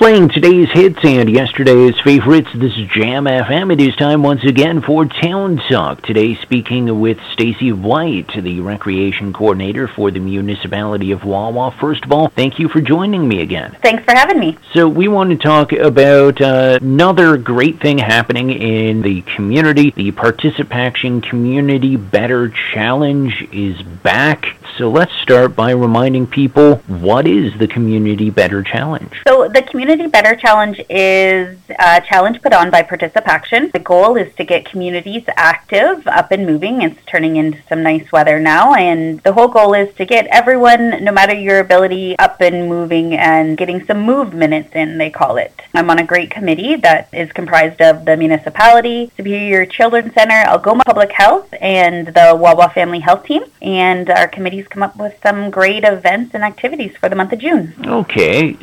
Playing today's hits and yesterday's favorites, this is Jam FM. It is time once again for Town Talk. Today speaking with Stacy White, the Recreation Coordinator for the Municipality of Wawa. First of all, thank you for joining me again. Thanks for having me. So we want to talk about another great thing happening in the community. The Participation Community Better Challenge is back. So let's start by reminding people, what is the Community Better Challenge? So the Community Better Challenge is a challenge put on by Participation. The goal is to get communities active, up and moving. It's turning into some nice weather now, and the whole goal is to get everyone, no matter your ability, up and moving and getting some move minutes in, they call it. I'm on a great committee that is comprised of the municipality, Superior Children's Center, Algoma Public Health, and the Wawa Family Health Team, and our committees come up with some great events and activities for the month of June. Okay,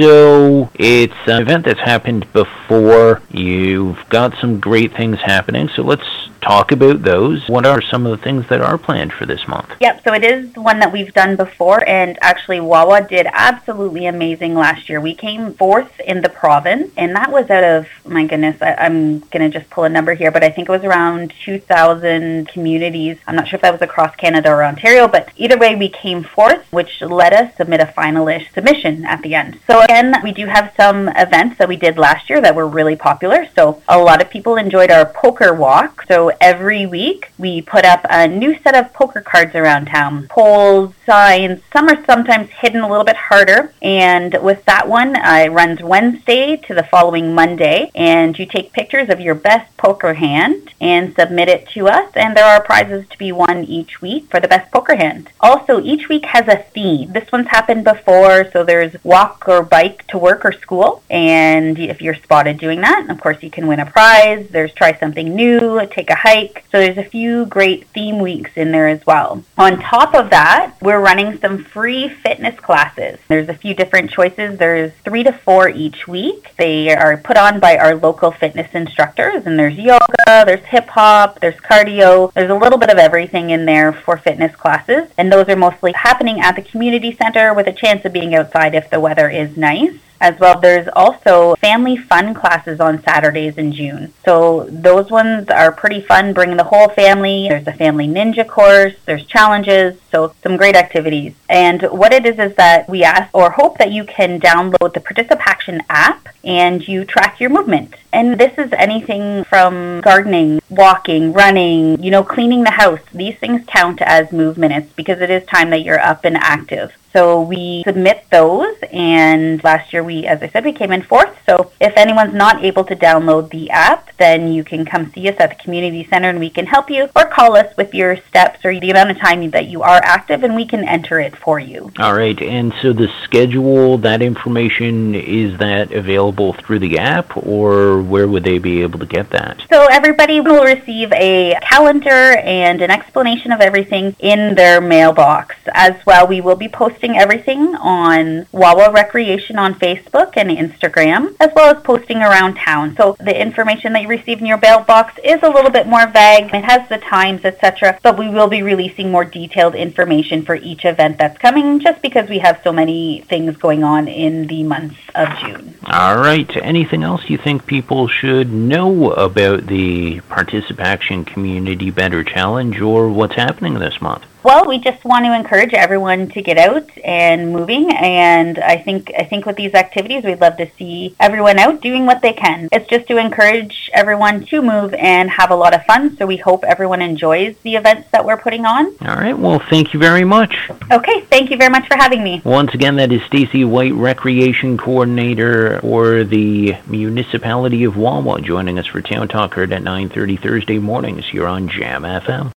so it's an event that's happened before. You've got some great things happening, so let's talk about those. What are some of the things that are planned for this month? Yep, so it is one that we've done before, and actually Wawa did absolutely amazing last year. We came fourth in the province, and that was out of, my goodness, I'm going to just pull a number here, but I think it was around 2,000 communities. I'm not sure if that was across Canada or Ontario, but either way, we came fourth, which let us submit a finalist submission at the end. So again, we do have some events that we did last year that were really popular. So a lot of people enjoyed our poker walk. So every week we put up a new set of poker cards around town, poles, signs. Some are sometimes hidden a little bit harder. And with that one, it runs Wednesday to the following Monday. And you take pictures of your best poker hand and submit it to us. And there are prizes to be won each week for the best poker hand. Also, each week has a theme. This one's happened before, so there's walk or bike to work or school. And if you're spotted doing that, of course, you can win a prize. There's try something new, take a hike. So there's a few great theme weeks in there as well. On top of that, we're running some free fitness classes. There's a few different choices. There's 3 to 4 each week. They are put on by our local fitness instructors, and there's yoga, there's hip hop, there's cardio. There's a little bit of everything in there for fitness classes, and those are mostly happening at the community center with a chance of being outside if the weather is nice. As well, there's also family fun classes on Saturdays in June. So those ones are pretty fun, bringing the whole family. There's a family ninja course, there's challenges, so some great activities. And what it is that we ask or hope that you can download the Participation app and you track your movement. And this is anything from gardening, walking, running, cleaning the house. These things count as move minutes because it is time that you're up and active. So we submit those, and last year as I said, we came in fourth. So if anyone's not able to download the app, then you can come see us at the community center and we can help you, or call us with your steps or the amount of time that you are active and we can enter it for you. All right, and so the schedule, that information, is that available through the app, or where would they be able to get that? So everybody will receive a calendar and an explanation of everything in their mailbox. As well, we will be posting everything on Wawa Recreation on Facebook and Instagram, as well as posting around town. So the information that you receive in your mailbox is a little bit more vague. It has the times, etc., but we will be releasing more detailed information for each event that's coming, just because we have so many things going on in the month of June. All right. Anything else you think people should know about the Participation Community Better Challenge or what's happening this month? Well, we just want to encourage everyone to get out and moving, and I think with these activities, we'd love to see everyone out doing what they can. It's just to encourage everyone to move and have a lot of fun, so we hope everyone enjoys the events that we're putting on. All right, well, thank you very much. Okay, thank you very much for having me. Once again, that is Stacy White, Recreation Coordinator for the Municipality of Wawa, joining us for Town Talk, heard at 9:30 Thursday mornings here on Jam FM.